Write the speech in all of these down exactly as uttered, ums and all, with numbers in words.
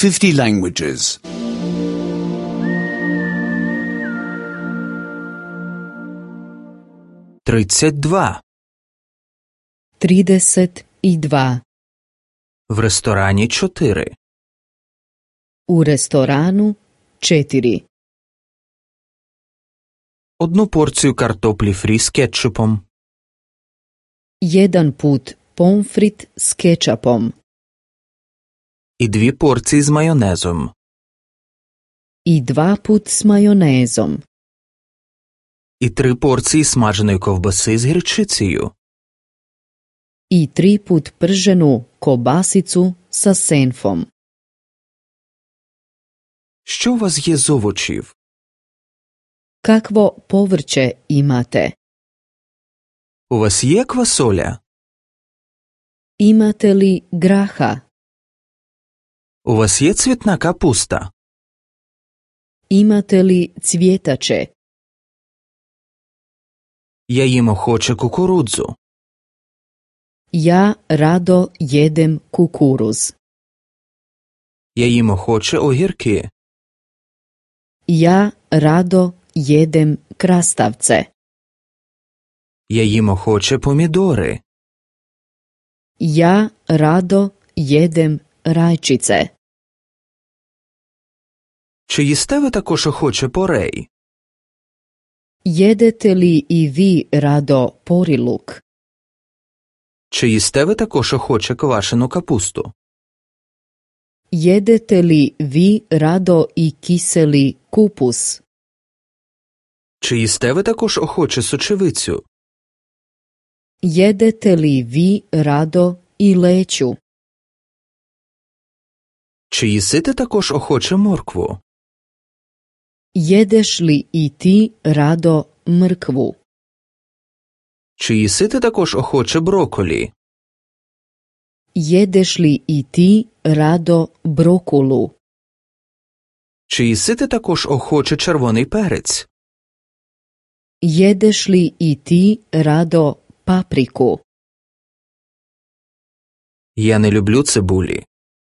fifty languages. тридцять два. trideset dva. В ресторані чотири. U restoranu četiri. Одну порцію картоплі фрі з кетчупом. Jedan put pomfrit s kečapom. І дві порції з майонезом. I dva put s majonezom. І три порції смаженої ковбаси з гірчицею. I tri put prženu kobasicu sa senfom. Що у вас є з овочів? Kakvo povrće imate? У вас є квасоля? Imate li graha? У вас є цвітна капуста? Imate li cvjetače? Я їм охоче кукурудзу. Ja rado jedem kukuruz. Я їм охоче огірки. Ja rado jedem krastavce. Я їм охоче помідори. Ja rado jedem rajčice. Чи їсте ви також охоче порей? Jedete li i vi rado poriluk? Чи їсте ви також охоче квашену капусту? Jedete li vi rado i kiseli kupus? Чи їсте ви також охоче сочевицю? Jedete li vi rado i leću? Чи їсите також охоче моркву? Jedeš li i ti rado mrkvu? Чи їсите також охоче броколі? Jedeš li i ti rado brokulu? Чи їсите також охоче червоний перець? Jedeš li i ti rado papriku? Я не люблю цибулі.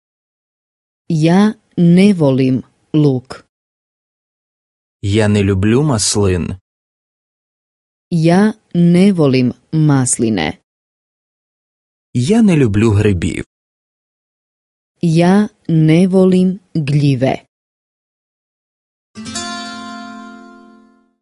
Ja ne volim luk. Я не люблю маслин. Ja ne volim masline. Я не люблю грибів. Ja ne volim gljive.